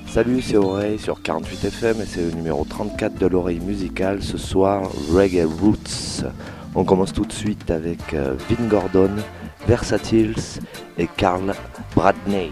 Salut, c'est Oreille sur 48 FM et c'est le numéro 34 de l'oreille musicale. Ce soir, Reggae Roots. On commence tout de suite avec Vin Gordon, Versatiles et Carl Bradney.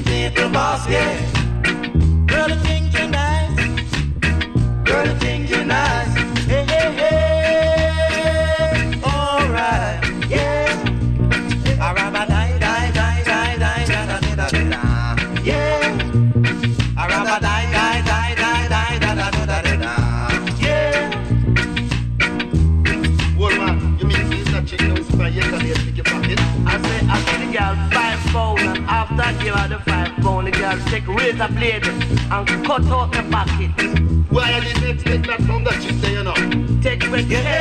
Girl, you think you're nice. Girl, you think you're nice. I'll take razor blade and cut out the pocket. Why I didn't expect that from the chick there, you know? Take it,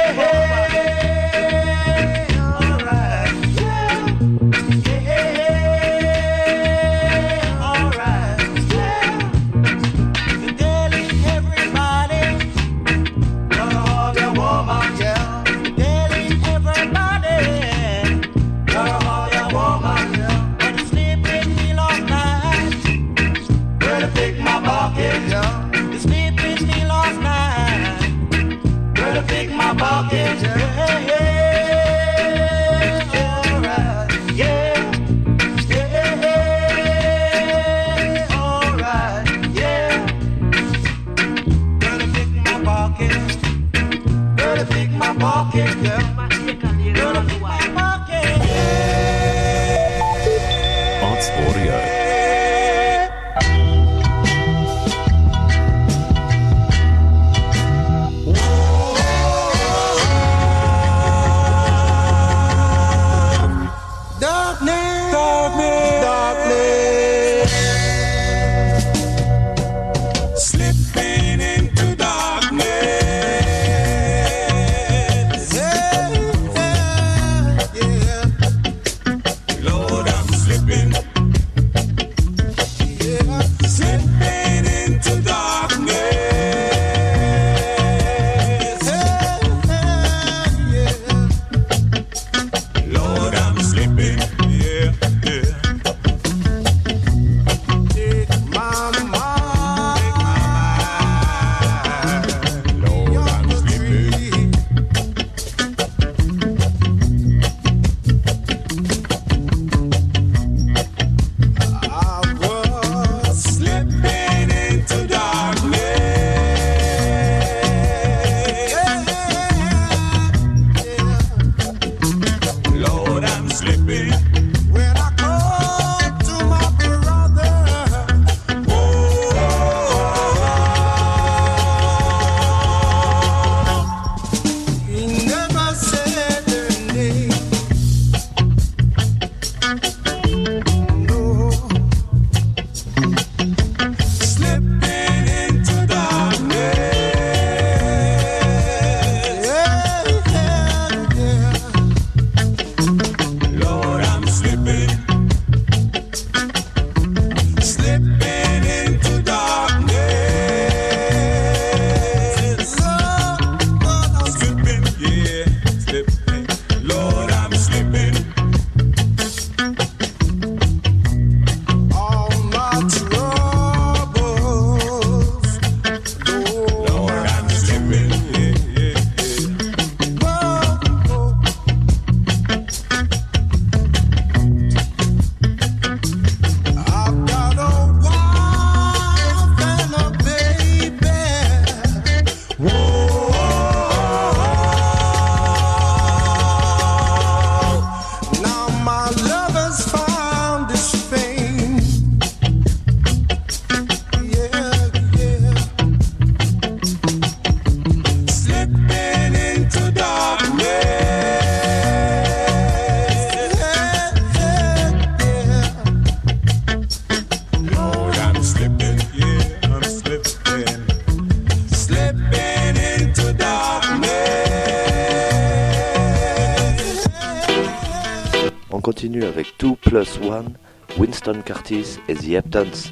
continue avec 2+1, Winston Curtis et The Hamptons.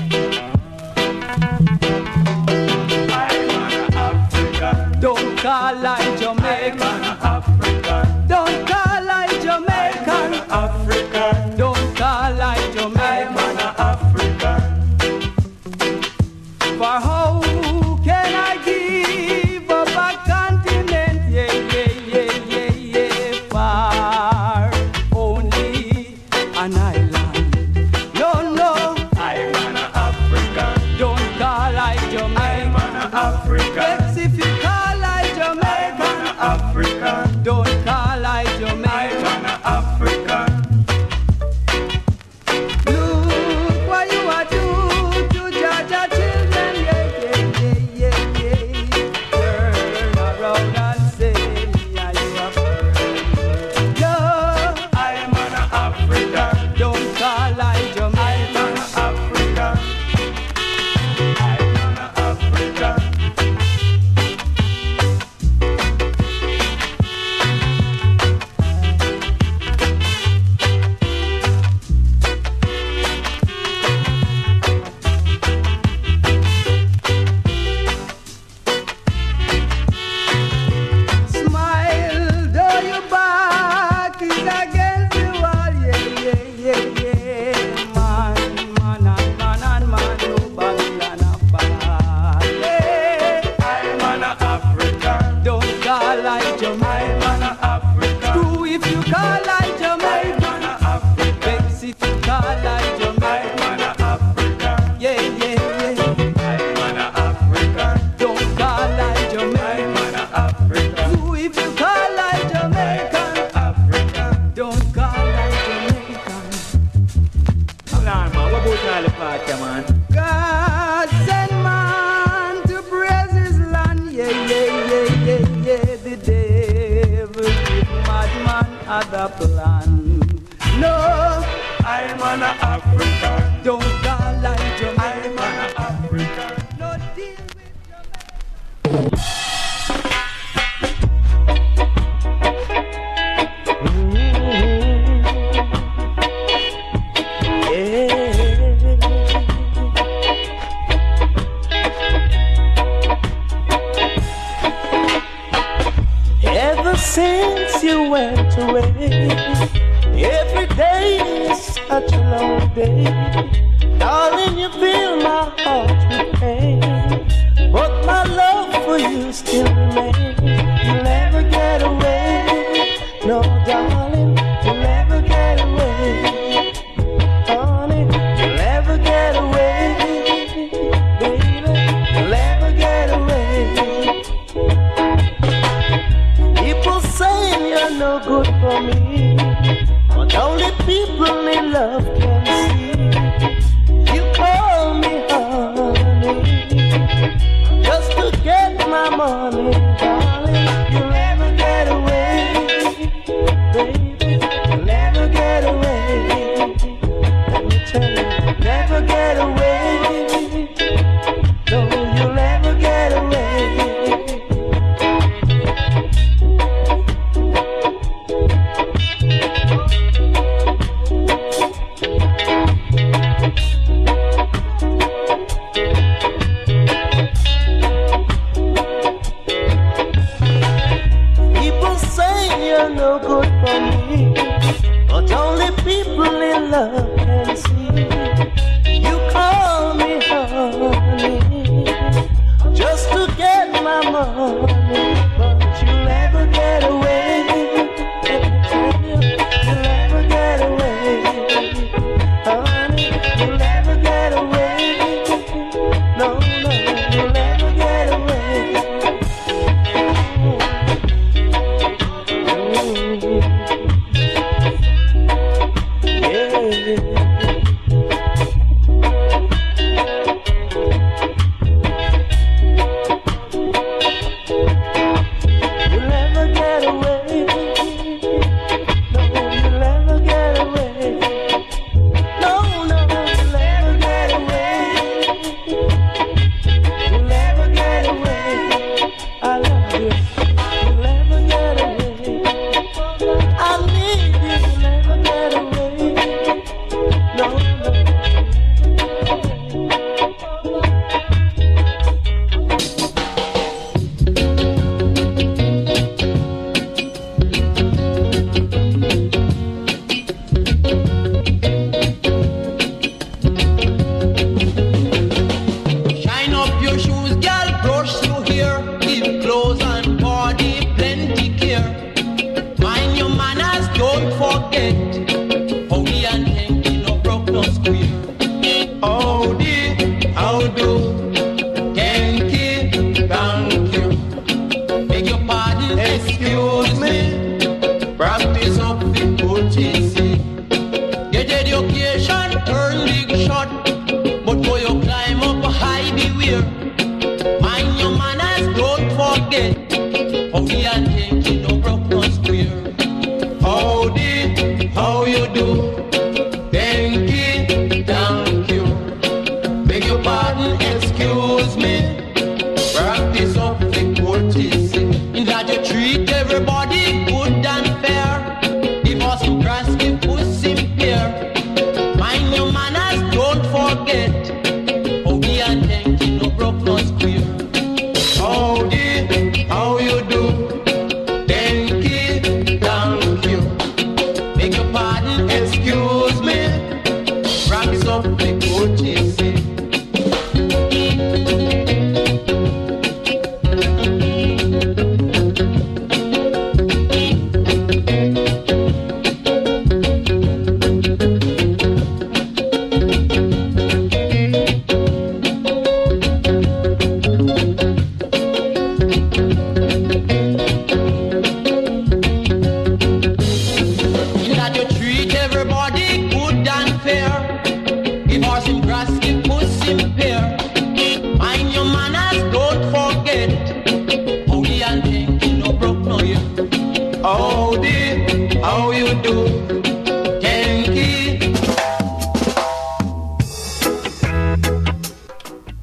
Don't call like Jamaican, Africa. Don't call like Jamaican, Africa. Don't call like Jamaican, Africa. For how can I give up a continent? Yeah, yeah, yeah, yeah, yeah. Far only an island. No, no, I'm an Africa. Don't call like Jamaican, Africa. If you call like Jamaica, a plan. No, I'm an African. Don't die like Jamaica. I'm an African. No deal with Jamaica. Since you went away, every day is such a long day. Darling, you fill my heart with pain, but my love for you still remains. You'll never get away, no darling, you'll never get away. Honey, you'll never get away, baby, you'll never get away. People saying you're no good for me, but only people in love can see. You call me honey, just to get my money, darling. You'll never get away, baby. You'll never get away. Let me tell you, never get away. No, you'll never get away. No good for me, but only people in love can see. You call me honey, just to get my money, but you'll never get away. You'll never get away, honey. You'll never get away. No, you'll never get away.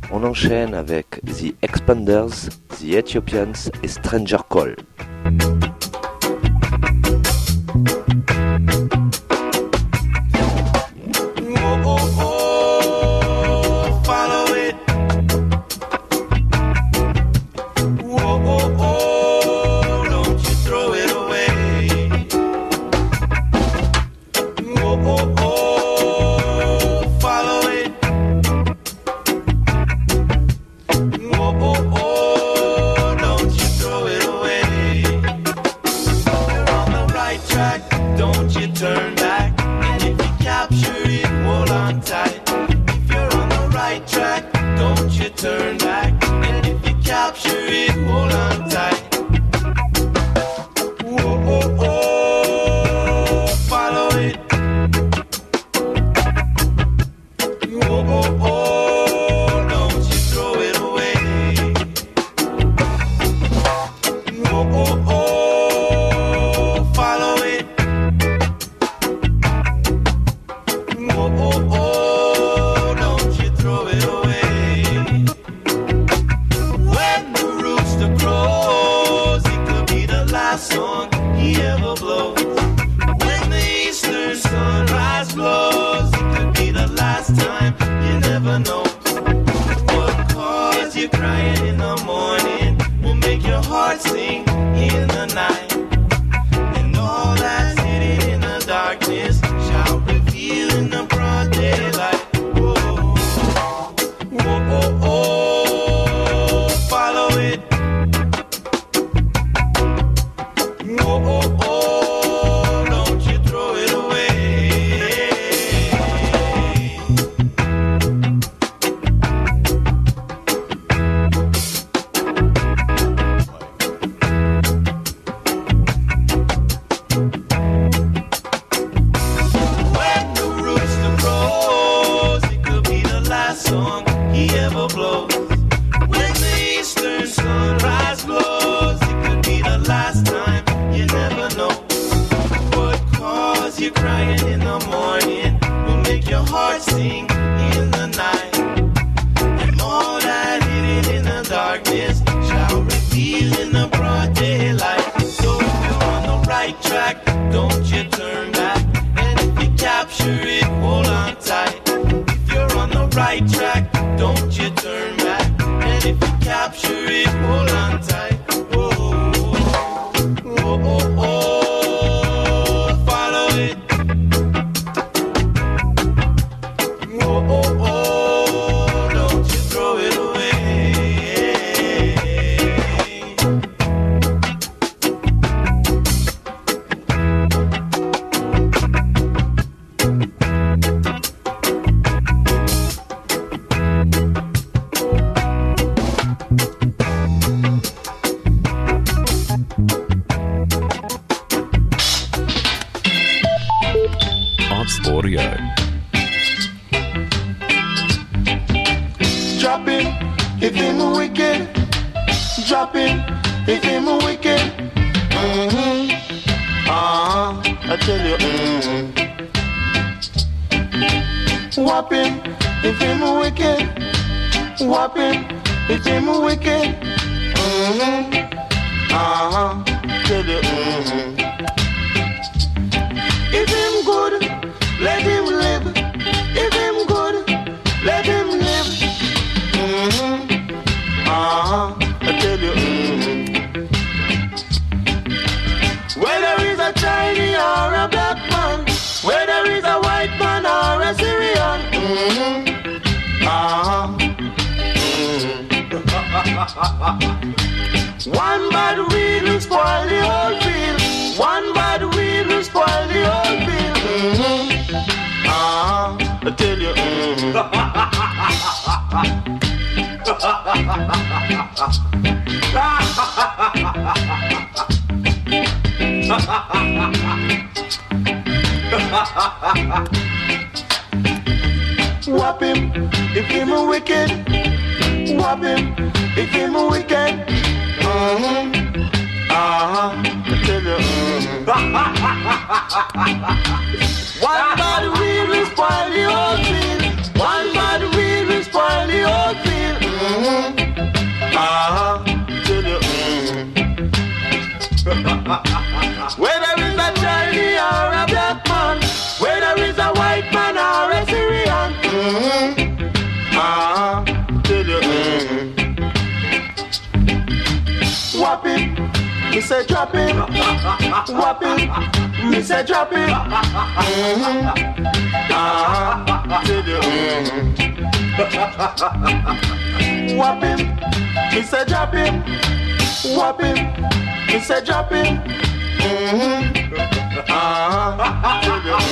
On enchaîne avec The Expanders, The Ethiopians et Stranger Call. One bad weed will spoil the whole field. One bad weed will spoil the whole field. I tell you. Whop him if him a wicked. Whop him if him a wicked. I tell you. One bad weed will spoil the whole field. One bad weed will spoil the whole field. tell you. Whop it, me say drop it. Whop it, me say drop it. Tell you. Whop it, me say drop it. Whop it, me say drop it. Tell you.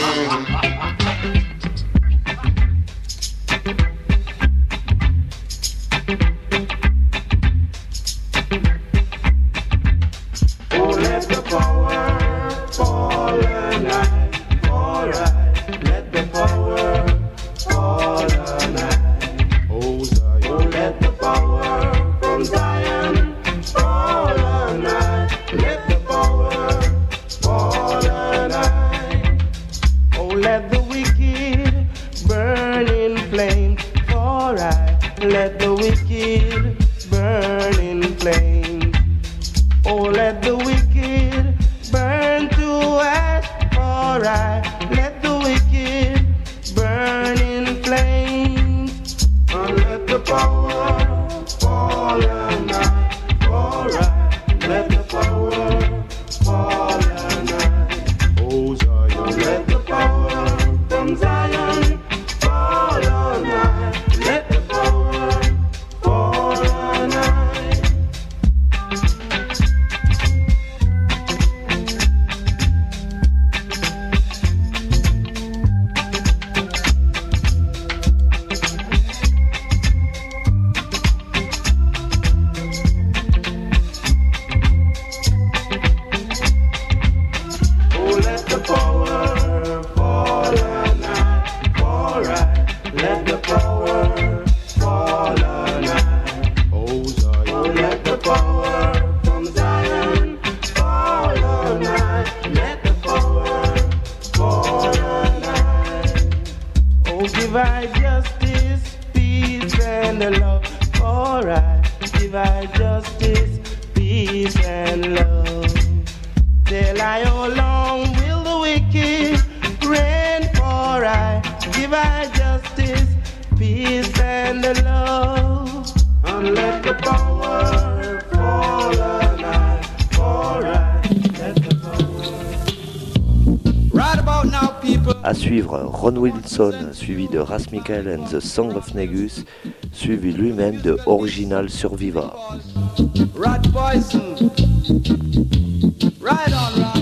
À suivre, Ron Wilson, suivi de Ras Michael and the Song of Negus, suivi lui-même de Original Survivor. Rat Poison. Right on, Rat.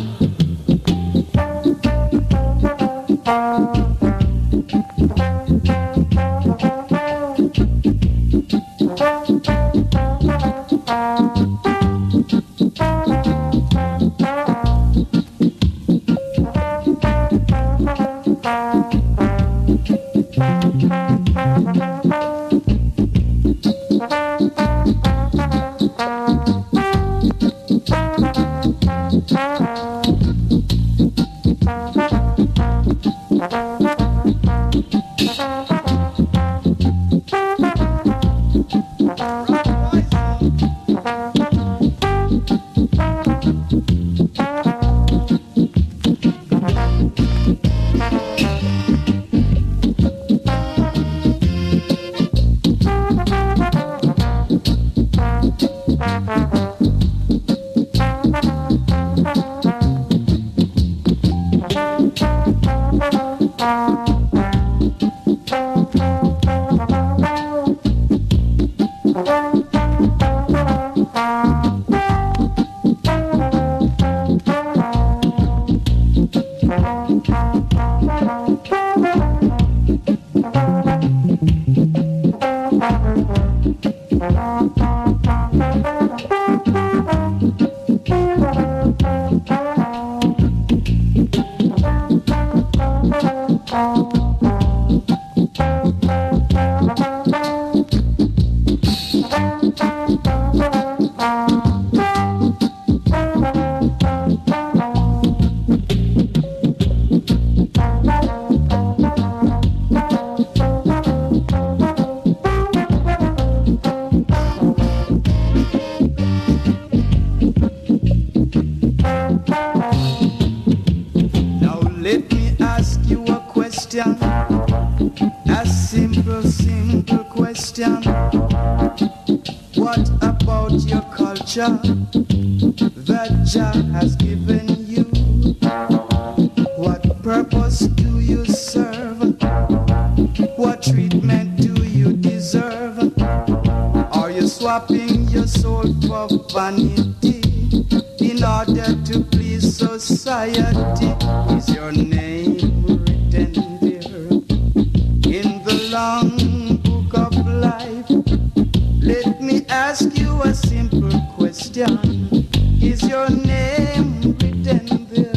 What about your culture that Jah has given you? What purpose do you serve? What treatment do you deserve? Are you swapping your soul for vanity in order to please society? Is your name written there in the long book of life? Let me ask you a simple question. Is your name written there?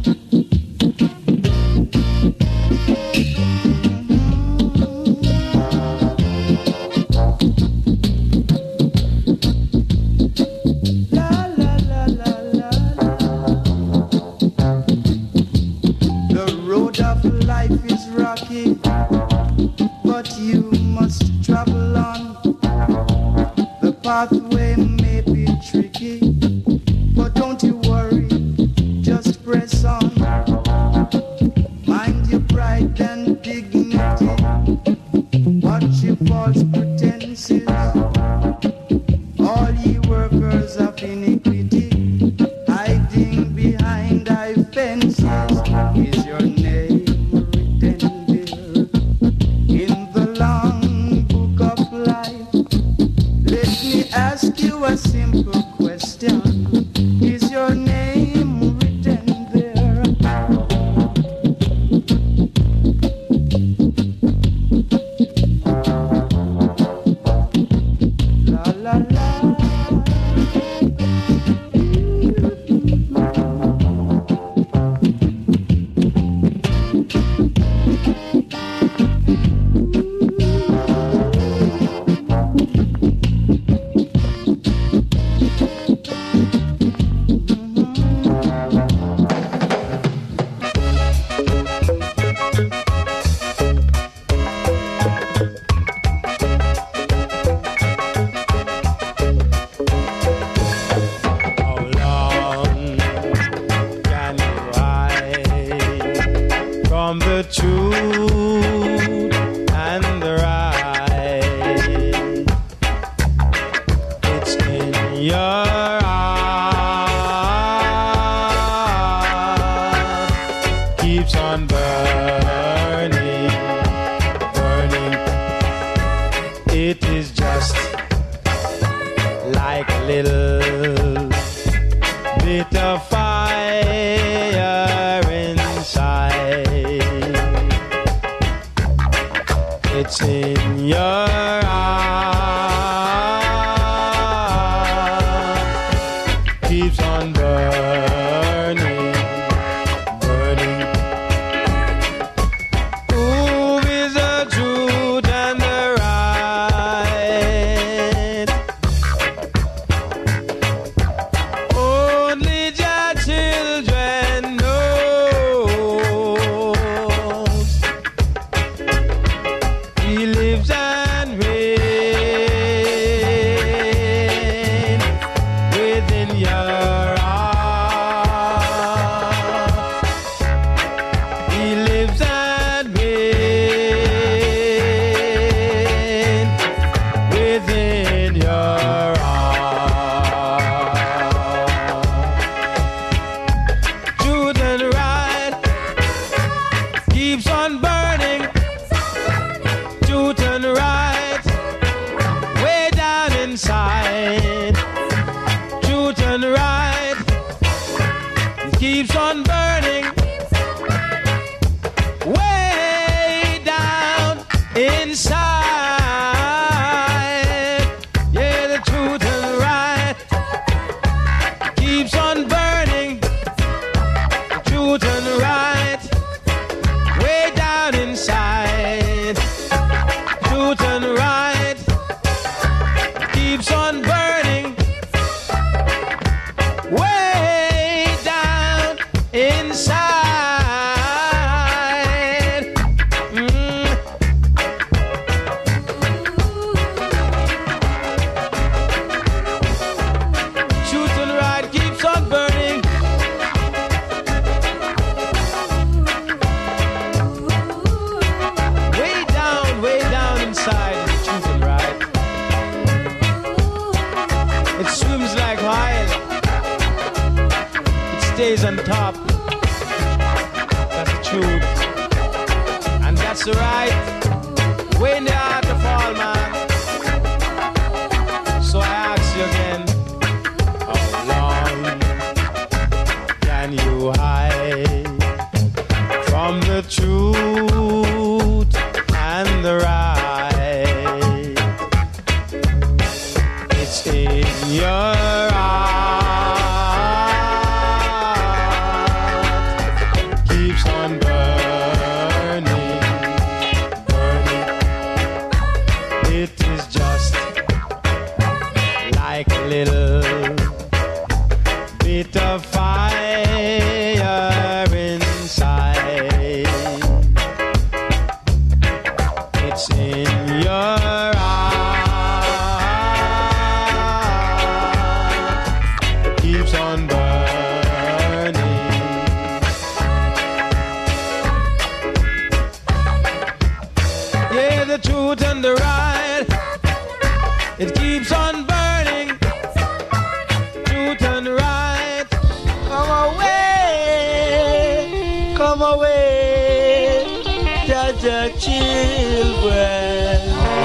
But you must travel on. The pathway may be tricky, but don't you worry, just press on. Mind your pride and dignity. Watch your false pretenses. All ye workers of iniquity, hiding behind thy fences. Is your name ask you a simple question. Is your name written there? La la la. stays on top. That's the truth. And that's the right way in the heart to fall, man. So I ask you again, how long can you hide from the truth and the right? It's in your heart, keeps on burning, burning. It is just like a little bit of fire inside. It's in your heart, keeps on burning. Yeah, the truth and the right, it keeps on burning. Truth and right, come away, come away, Jaja children.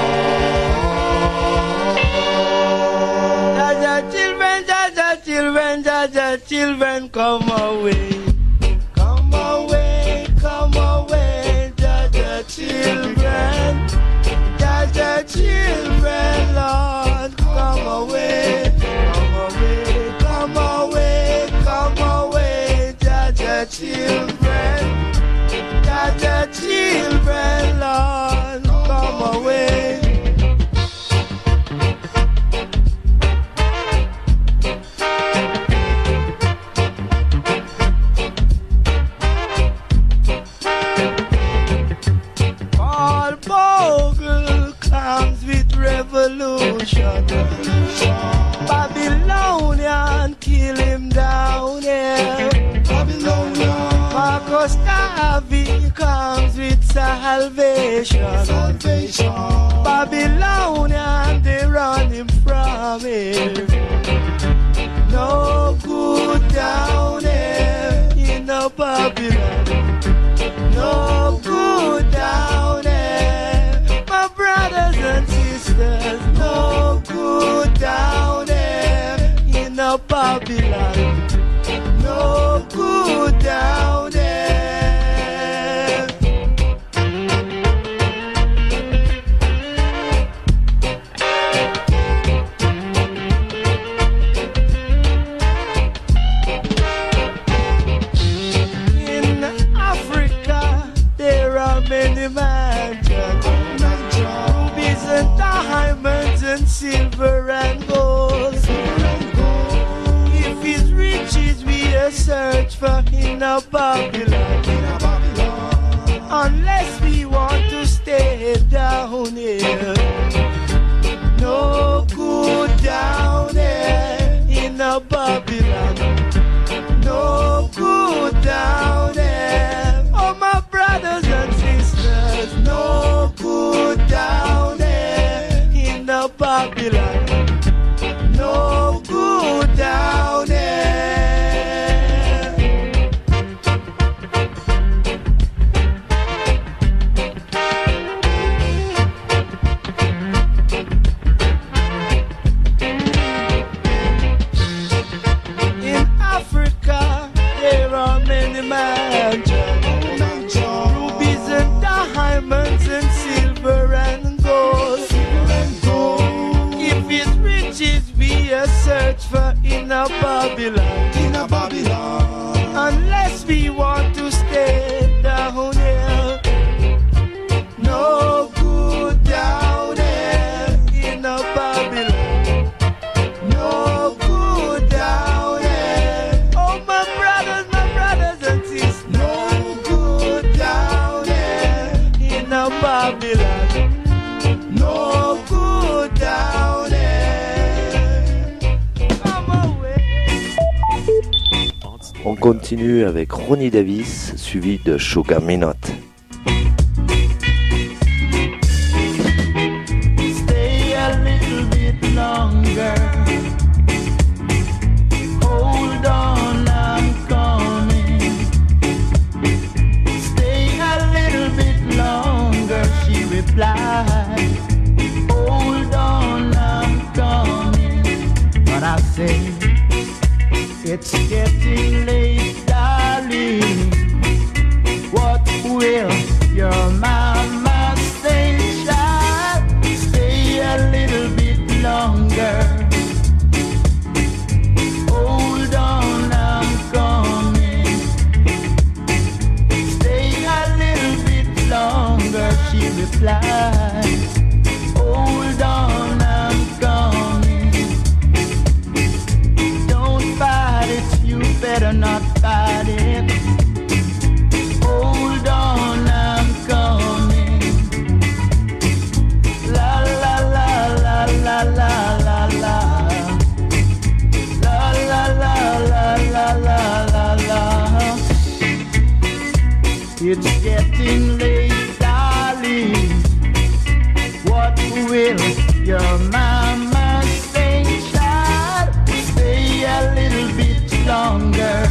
Jaja children, Jaja children, Jaja children, come away. Come away, Jaja children. Jaja children, Lord, come away. Come away, Jaja children. Jaja children, Lord, come away. Paul Bogle comes with revolution. Babylonian kill him down here. Babylonian. Marcus Garvey comes with salvation. Babylonian, they run him from here. No good down here in no Babylon. No good down here, my brothers and sisters. No good down here in no Babylon. No good down there. In Africa, there are many mansions, rubies and diamonds and silver and gold. If it's riches we search for in a Babylon, unless we want to stay down here. No good down here in a Babylon. No good down there. Oh, my brothers and sisters, no good down there in a Babylon. No good down there. In Africa, there are many mansions, rubies and diamonds and silver and gold. If it's riches we search for in a Babylon, unless we want to stay down here. No good down here in a Babylon. No good down here. Oh, my brothers and sisters. No good down here in a Babylon. No good down here. Come away. On continue avec Ronnie Davis, suivi de Sugar Minott. Stay a little bit longer. Hold on, I'm coming. la la la la. La la la la la la la la. It's getting late, darling. What will your mama say, child? Stay a little bit longer.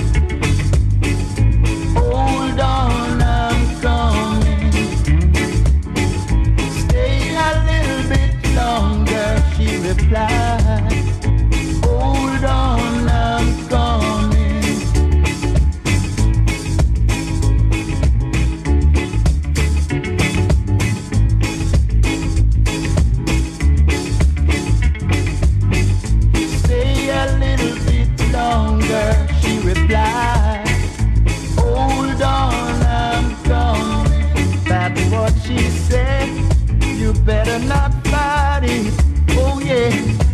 Hold on, I'm coming. Stay a little bit longer, she replied. Hold on, I'm coming. Stay a little bit longer, she replied. Hold on, I'm coming. That's what she said. You better not fight it. Oh yeah.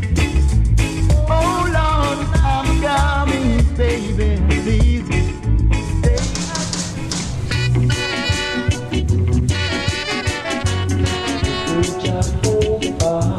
Hold on, I'm coming, baby. Please stay. Jehovah.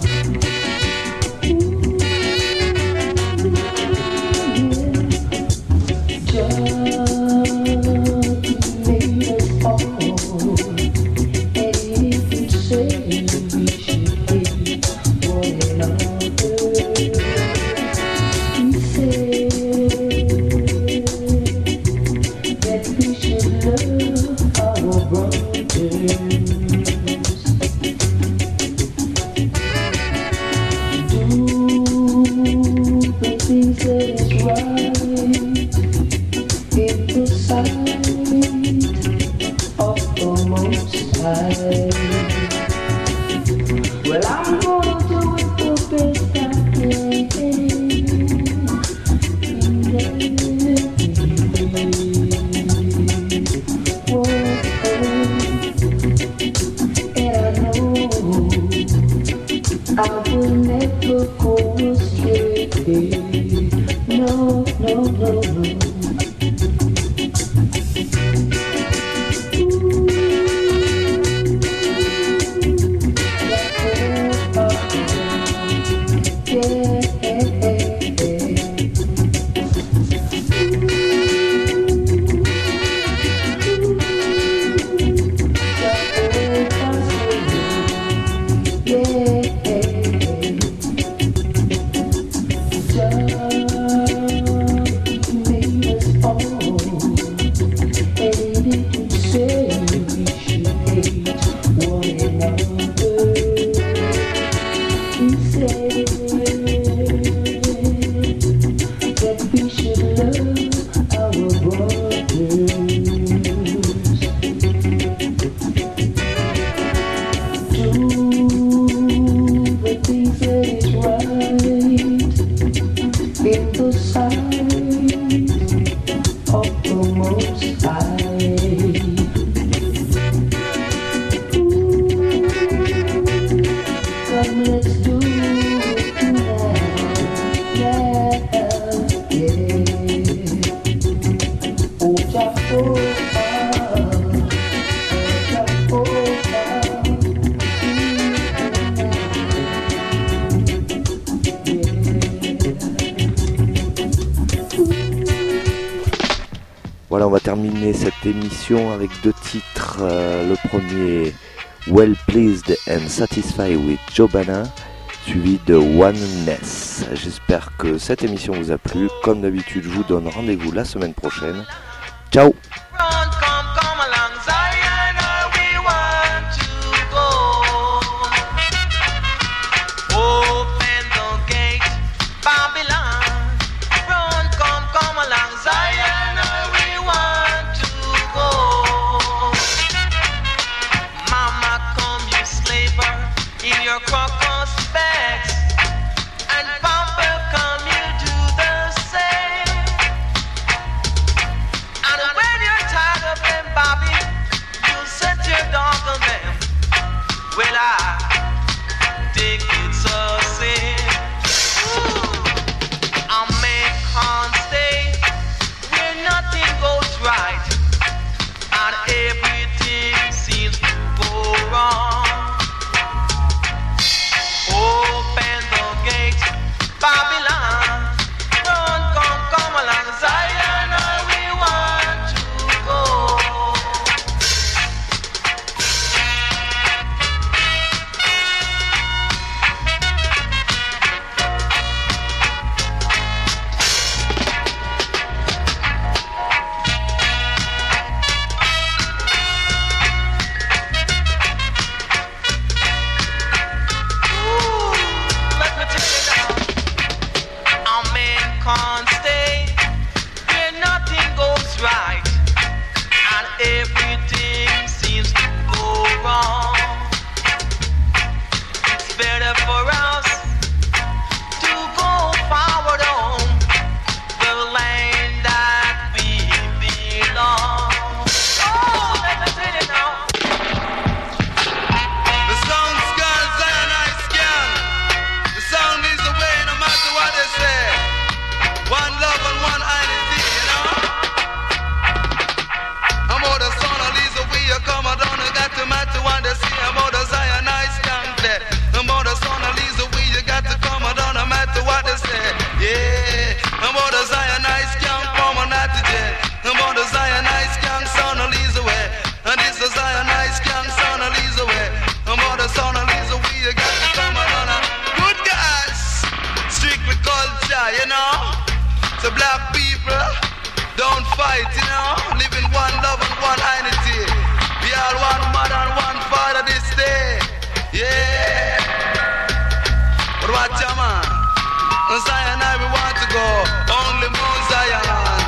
Voilà, on va terminer cette émission avec deux titres. Le premier, Well Pleased and Satisfied with Jobana, suivi de Oneness. J'espère que cette émission vous a plu. Comme d'habitude, je vous donne rendez-vous la semaine prochaine. Ciao! Oh us to go forward on the land that we belong. Oh, let me tell you now. The song's gone, Zionized gang. The sound is the way, no matter what they say. One love and one identity, you know. I'm all the son of Lisa, we are come on, got to matter what they say. I'm all the Zionized gang there. I'm all the son of Lisa, we you got to come on, no matter what they say. Yeah, I'm all the Zionized gang, come on, not to jail. I'm all the Zionized gang, son of Lisa, way. And this is Zionized gang, son of Lisa, way. I'm all the son of Lisa, we you got to come on, good guys. Strictly culture, you know. So black people, don't fight, you know. Live in one love and one unity. We all one mother and one father this day. Yeah. But watch your man. On Zion I we want to go. Only Mount Zion.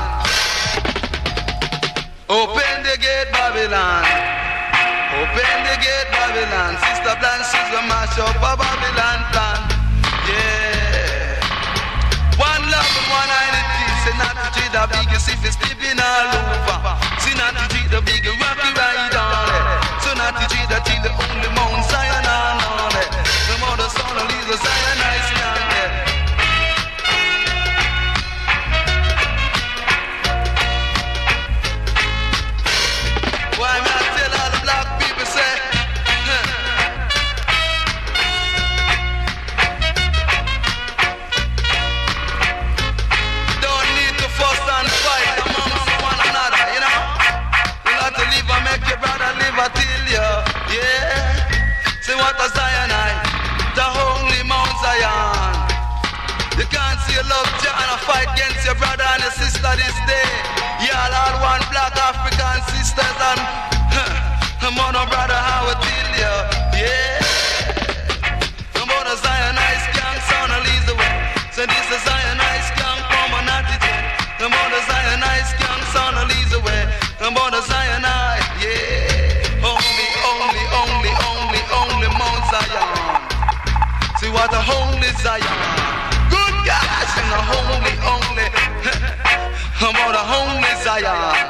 Open the gate, Babylon. Open the gate, Babylon. Sister Blanche, the mash up a Babylon plan. Yeah. One love and one identity. Say not to treat the biggest if it's sleeping all over. See not to treat the big rocky ride on it. So not to treat the till the only Mount Zion on it. The mother son of Lisa Zionized gang there. Why me I tell all the black people say don't need to fuss and fight amongst one another, you know. You got to live and make your brother live until you, yeah. See what a Zionite, the holy Mount Zion. You can't see your love Jah and a fight against your brother and your sister this day. Y'all are one black African sisters and I'm on a brother how I tell you, yeah. I'm on a Zionized gang, son of Lisa way. So this is Zionized gang, come on at it. I'm on a Zionized gang, son of Lisa way. I'm on a Zionized, yeah. Only Mount Zion. See what a holy Zion. Good gosh, and a holy. I'm on a holy Zion.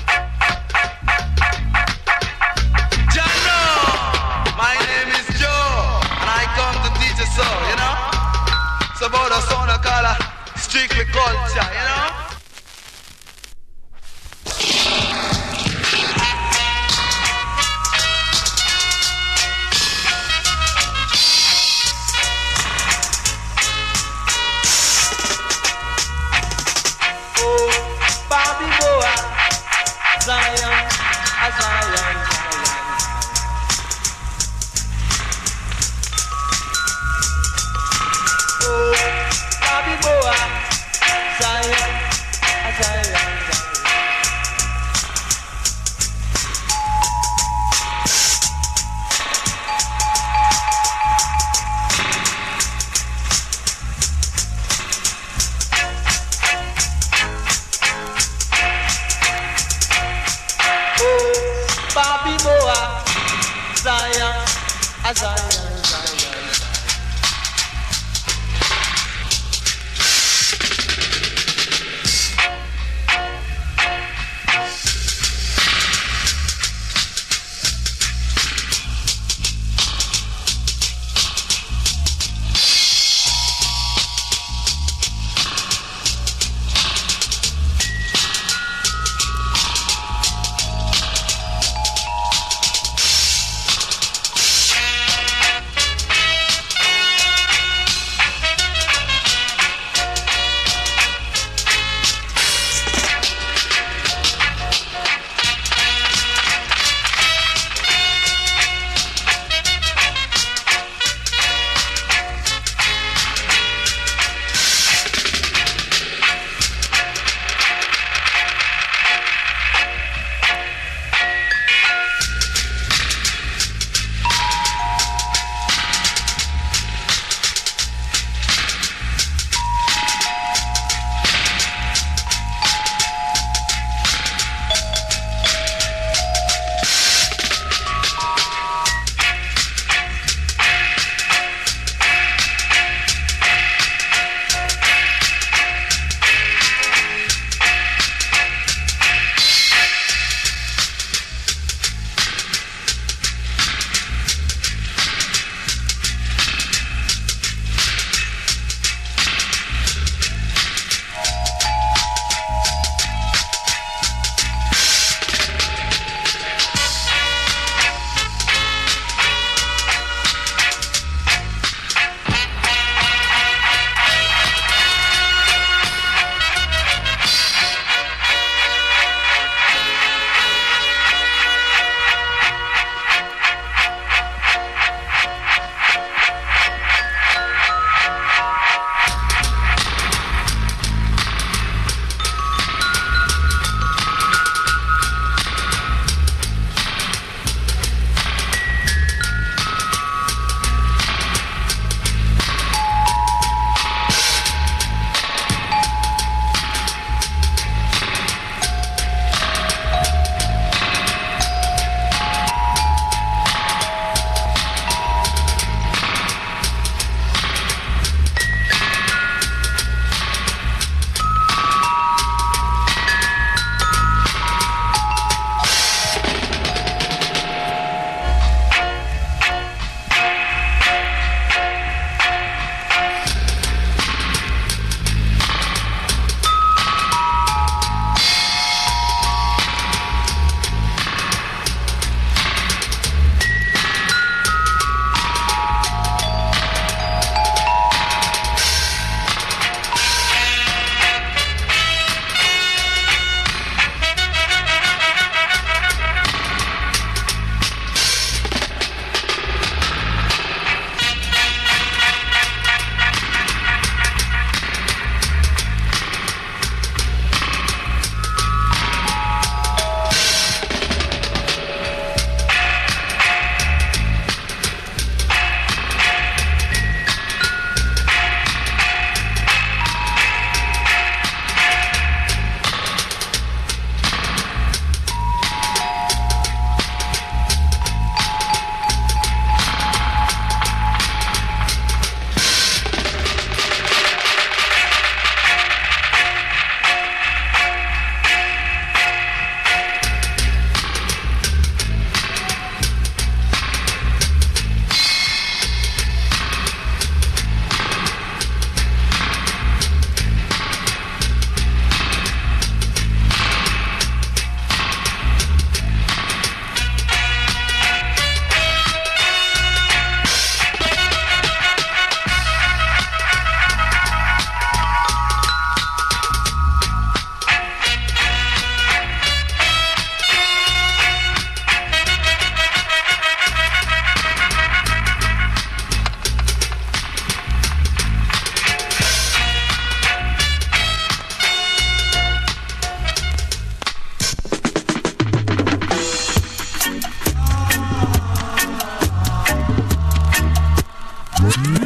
My name is Joe, and I come to teach you so, you know. It's about a son of color, strictly culture, you know. Oh, Bobby Boa, Zion, Zion. Oh, Bobby Boa, Zion,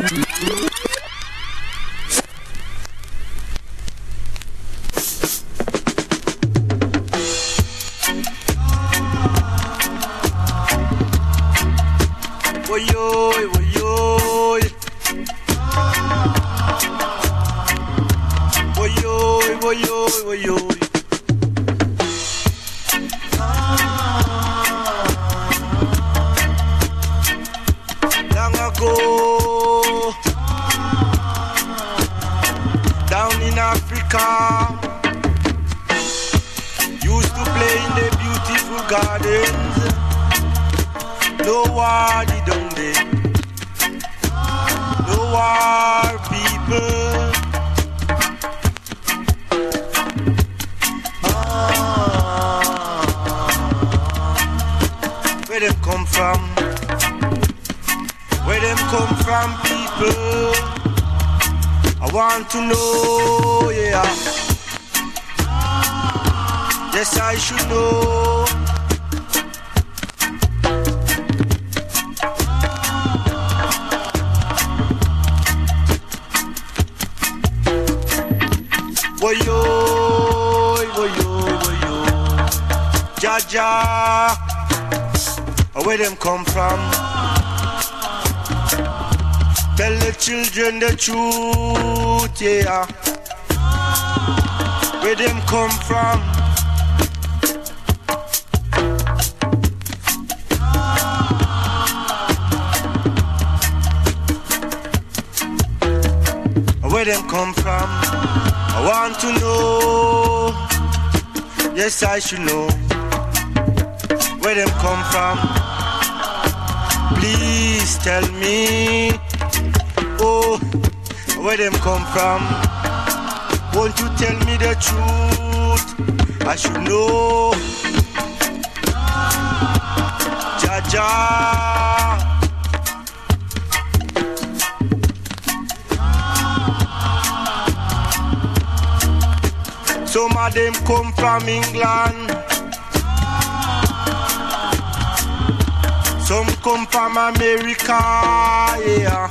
Long ago, down in Africa, used to play in the beautiful gardens. No war down there, no war people. Where them come from? Where them come from, people? I want to know, yeah. Yes, I should know. Woyo, woyo, woyo. Jaja, where them come from? Tell the children the truth, yeah. Where them come from? Where them come from? I want to know. Yes, I should know. Where them come from? Please tell me. Oh, where them come from? Won't you tell me the truth? I should know. Jaja. Some of them come from England. Some come from America, yeah.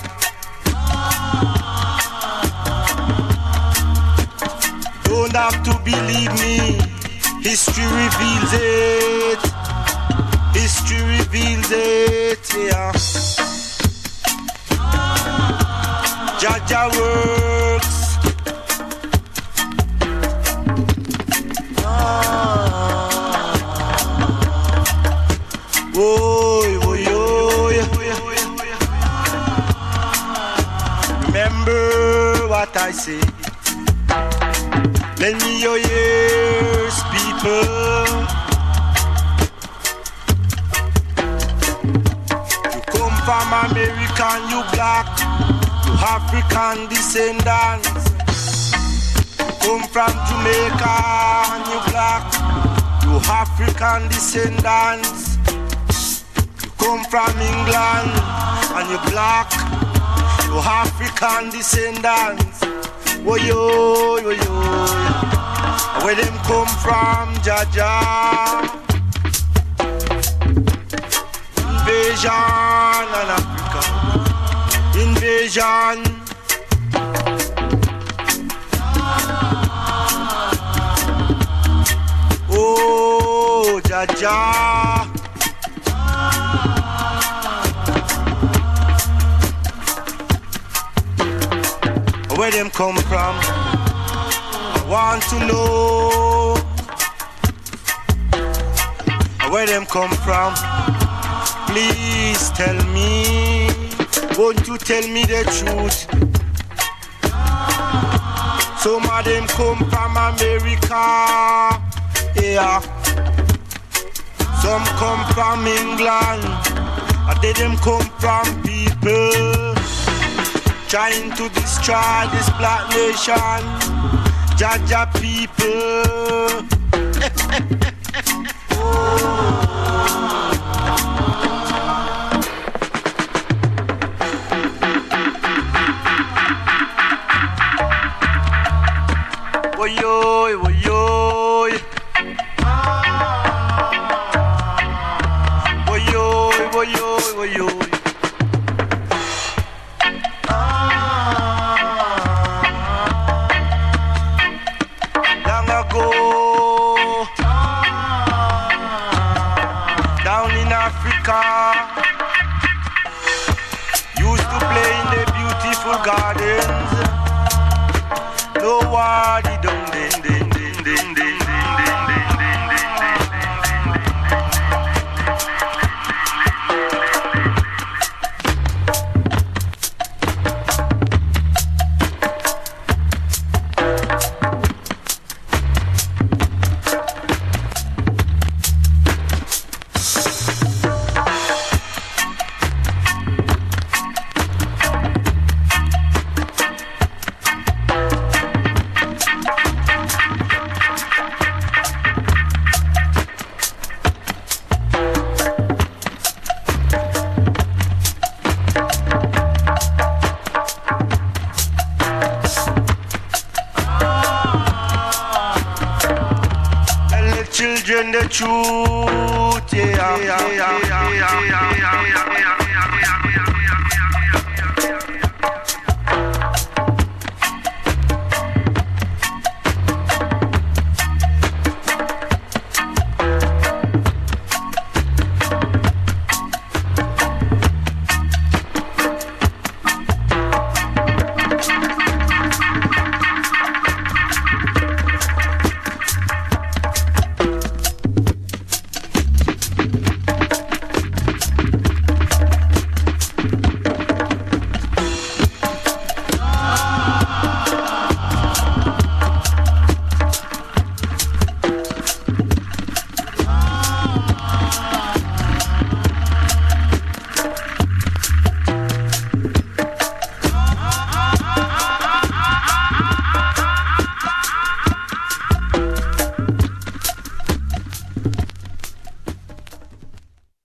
Don't have to believe me. History reveals it. History reveals it, yeah. Jaja works. Oy, oy, oy. Remember what I say. Lend me your ears, people. You come from America and you black, you African descendants. You come from Jamaica and you black, you African descendants. You come from England and you black, you African descendants. Woyo, woyo, where them come from, Jaja? Invasion on Africa, invasion. Oh, Jaja. Where them come from? I want to know. Where them come from? Please tell me. Won't you tell me the truth? Some of them come from America, yeah. Some come from England, and they them come from people trying to destroy this black nation. Jaja people. Woyoy, woyoy. Woyoy, woyoy, woyoy. car. Used to play in the beautiful gardens. Nobody done ding ding ding ding ding ding ding ding ding. Children, the truth, yeah.